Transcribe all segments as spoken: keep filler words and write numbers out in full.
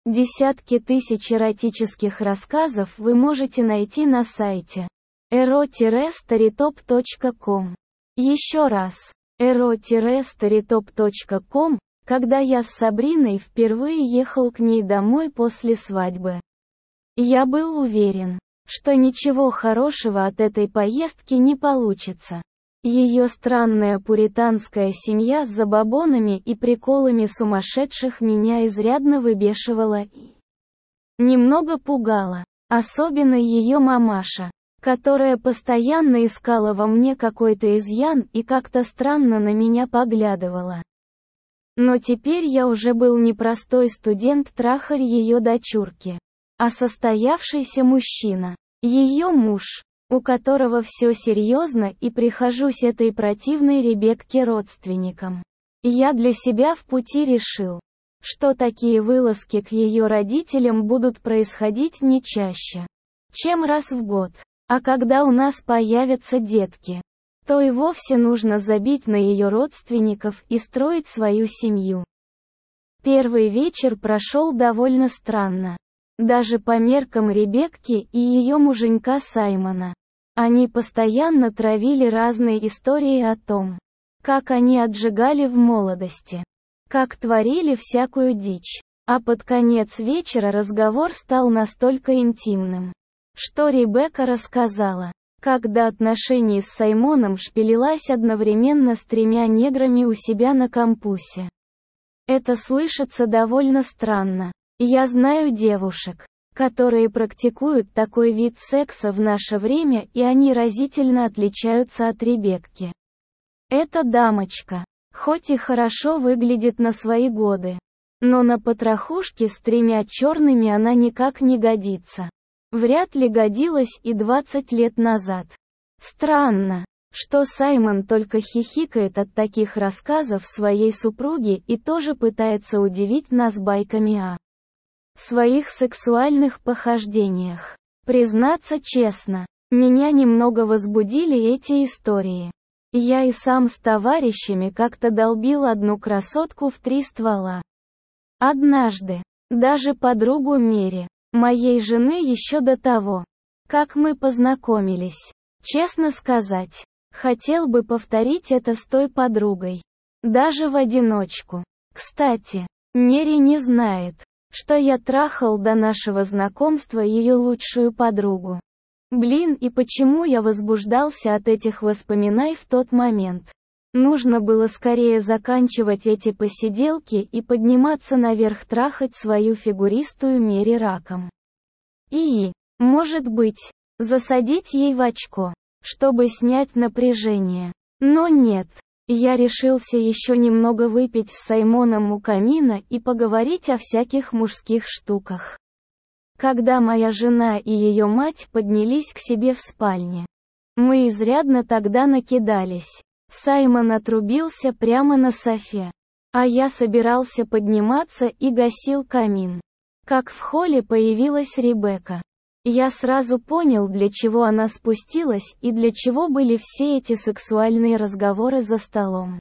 Десятки тысяч эротических рассказов вы можете найти на сайте эро старитоп точка ком. Еще раз, эро старитоп точка ком, когда я с Сабриной впервые ехал к ней домой после свадьбы. Я был уверен, что ничего хорошего от этой поездки не получится. Ее странная пуританская семья с забабонами и приколами сумасшедших меня изрядно выбешивала и немного пугала, особенно ее мамаша, которая постоянно искала во мне какой-то изъян и как-то странно на меня поглядывала. Но теперь я уже был не простой студент-трахарь ее дочурки, а состоявшийся мужчина, ее муж, у которого все серьезно, и прихожусь этой противной Ребекке родственником. Я для себя в пути решил, что такие вылазки к ее родителям будут происходить не чаще, чем раз в год. А когда у нас появятся детки, то и вовсе нужно забить на ее родственников и строить свою семью. Первый вечер прошел довольно странно. Даже по меркам Ребекки и ее муженька Саймона. Они постоянно травили разные истории о том, как они отжигали в молодости, как творили всякую дичь. А под конец вечера разговор стал настолько интимным, что Ребекка рассказала, как до отношений с Саймоном шпилилась одновременно с тремя неграми у себя на кампусе. Это слышится довольно странно. Я знаю девушек, которые практикуют такой вид секса в наше время, и они разительно отличаются от Ребекки. Эта дамочка, хоть и хорошо выглядит на свои годы, но на потрохушке с тремя черными она никак не годится. Вряд ли годилась и двадцать лет назад. Странно, что Саймон только хихикает от таких рассказов своей супруги и тоже пытается удивить нас байками о своих сексуальных похождениях. Признаться честно, меня немного возбудили эти истории. Я и сам с товарищами как-то долбил одну красотку в три ствола. Однажды, даже подругу Мери, моей жены, еще до того, как мы познакомились. Честно сказать, хотел бы повторить это с той подругой. Даже в одиночку. Кстати, Мери не знает, что я трахал до нашего знакомства ее лучшую подругу. Блин, и почему я возбуждался от этих воспоминаний в тот момент? Нужно было скорее заканчивать эти посиделки и подниматься наверх трахать свою фигуристую Мери раком. И, может быть, засадить ей в очко, чтобы снять напряжение. Но нет. Я решился еще немного выпить с Саймоном у камина и поговорить о всяких мужских штуках. Когда моя жена и ее мать поднялись к себе в спальне, мы изрядно тогда накидались. Саймон отрубился прямо на софе, а я собирался подниматься и гасил камин. Как в холле появилась Ребекка. Я сразу понял, для чего она спустилась и для чего были все эти сексуальные разговоры за столом.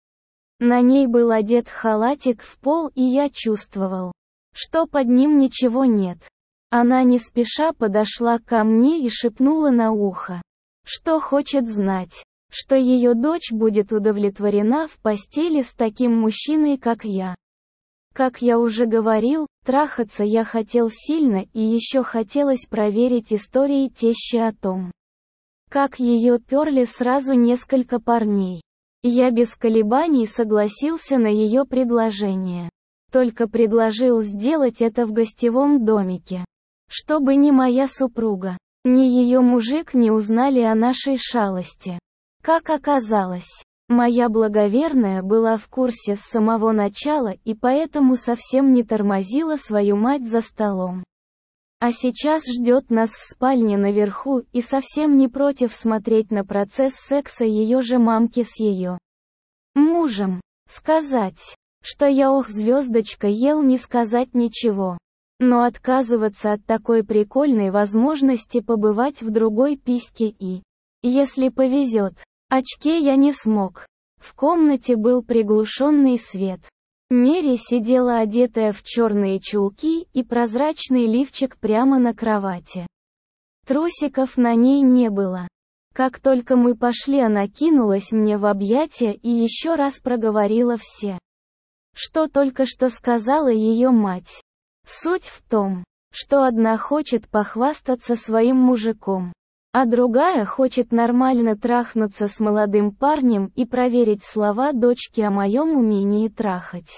На ней был одет халатик в пол, и я чувствовал, что под ним ничего нет. Она не спеша подошла ко мне и шепнула на ухо, что хочет знать, что ее дочь будет удовлетворена в постели с таким мужчиной, как я. Как я уже говорил, трахаться я хотел сильно, и еще хотелось проверить истории тещи о том, как ее перли сразу несколько парней. Я без колебаний согласился на ее предложение. Только предложил сделать это в гостевом домике, чтобы ни моя супруга, ни ее мужик не узнали о нашей шалости. Как оказалось, моя благоверная была в курсе с самого начала и поэтому совсем не тормозила свою мать за столом. А сейчас ждет нас в спальне наверху и совсем не против смотреть на процесс секса ее же мамки с ее мужем. Сказать, что я ох звездочка ел, не сказать ничего. Но отказываться от такой прикольной возможности побывать в другой письке и, если повезет, очке я не смог. В комнате был приглушенный свет. Мери сидела одетая в черные чулки и прозрачный лифчик прямо на кровати. Трусиков на ней не было. Как только мы пошли, она кинулась мне в объятия и еще раз проговорила все, что только что сказала ее мать. Суть в том, что одна хочет похвастаться своим мужиком, а другая хочет нормально трахнуться с молодым парнем и проверить слова дочки о моем умении трахать.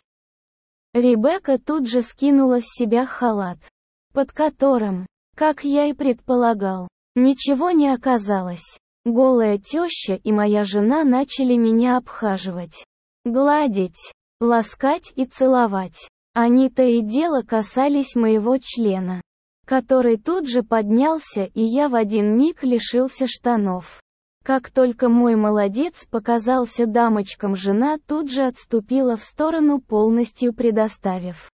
Ребекка тут же скинула с себя халат, под которым, как я и предполагал, ничего не оказалось. Голая теща и моя жена начали меня обхаживать, гладить, ласкать и целовать. Они то и дело касались моего члена, который тут же поднялся, и я в один миг лишился штанов. Как только мой молодец показался дамочкам, жена тут же отступила в сторону, полностью предоставив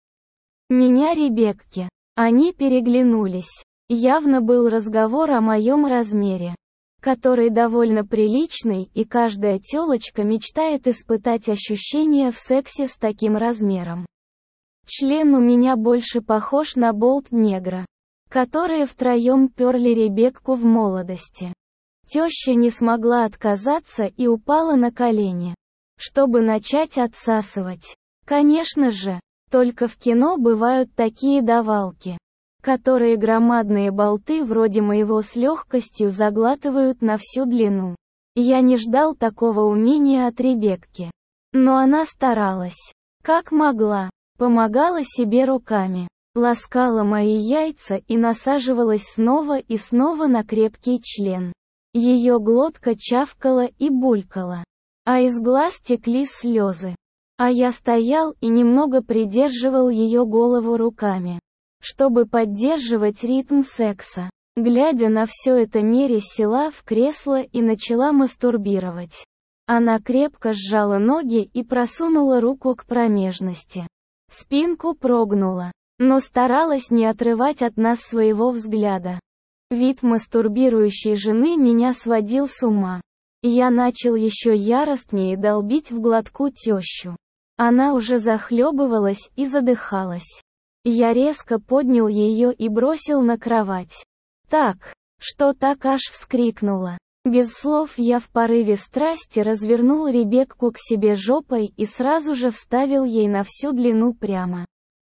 меня Ребекке. Они переглянулись. Явно был разговор о моем размере, который довольно приличный, и каждая тёлочка мечтает испытать ощущение в сексе с таким размером. Член у меня больше похож на болт негра, которые втроем перли Ребекку в молодости. Теща не смогла отказаться и упала на колени, чтобы начать отсасывать. Конечно же, только в кино бывают такие давалки, которые громадные болты вроде моего с легкостью заглатывают на всю длину. Я не ждал такого умения от Ребекки. Но она старалась, как могла, помогала себе руками, ласкала мои яйца и насаживалась снова и снова на крепкий член. Ее глотка чавкала и булькала, а из глаз текли слезы. А я стоял и немного придерживал ее голову руками, чтобы поддерживать ритм секса. Глядя на все это, Мери села в кресло и начала мастурбировать. Она крепко сжала ноги и просунула руку к промежности. Спинку прогнула, но старалась не отрывать от нас своего взгляда. Вид мастурбирующей жены меня сводил с ума. Я начал еще яростнее долбить в глотку тещу. Она уже захлебывалась и задыхалась. Я резко поднял ее и бросил на кровать. Так, что так аж вскрикнула. Без слов я в порыве страсти развернул Ребекку к себе жопой и сразу же вставил ей на всю длину прямо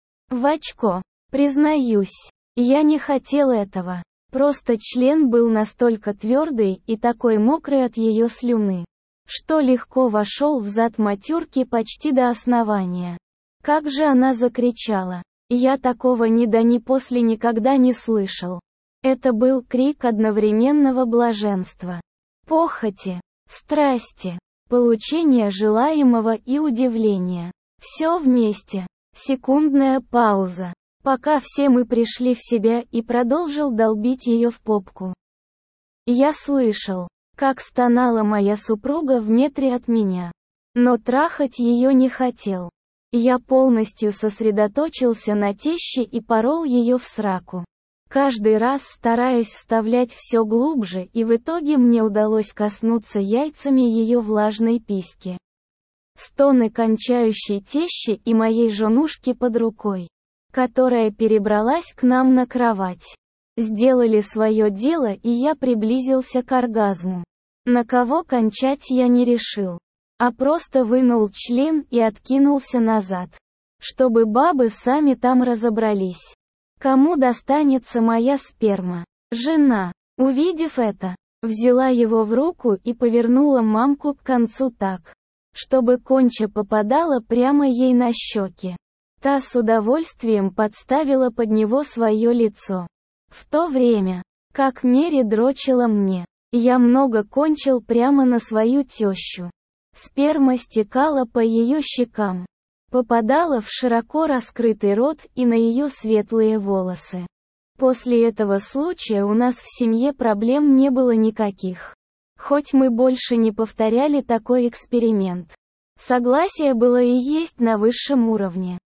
в очко. Признаюсь, я не хотел этого. Просто член был настолько твердый и такой мокрый от ее слюны, что легко вошел в зад матюрки почти до основания. Как же она закричала! Я такого ни до ни после никогда не слышал. Это был крик одновременного блаженства, похоти, страсти, получения желаемого и удивления. Все вместе. Секундная пауза, пока все мы пришли в себя, и продолжил долбить ее в попку. Я слышал, как стонала моя супруга в метре от меня, но трахать ее не хотел. Я полностью сосредоточился на теще и порол ее в сраку, каждый раз стараясь вставлять все глубже, и в итоге мне удалось коснуться яйцами ее влажной письки. Стоны кончающей тещи и моей женушки под рукой, которая перебралась к нам на кровать, сделали свое дело, и я приблизился к оргазму. На кого кончать я не решил, а просто вынул член и откинулся назад, чтобы бабы сами там разобрались, кому достанется моя сперма. Жена, увидев это, взяла его в руку и повернула мамку к концу так, чтобы конча попадала прямо ей на щеки. Та с удовольствием подставила под него свое лицо. В то время, как Мери дрочила мне, я много кончил прямо на свою тещу. Сперма стекала по ее щекам, попадала в широко раскрытый рот и на ее светлые волосы. После этого случая у нас в семье проблем не было никаких. Хоть мы больше не повторяли такой эксперимент. Согласие было и есть на высшем уровне.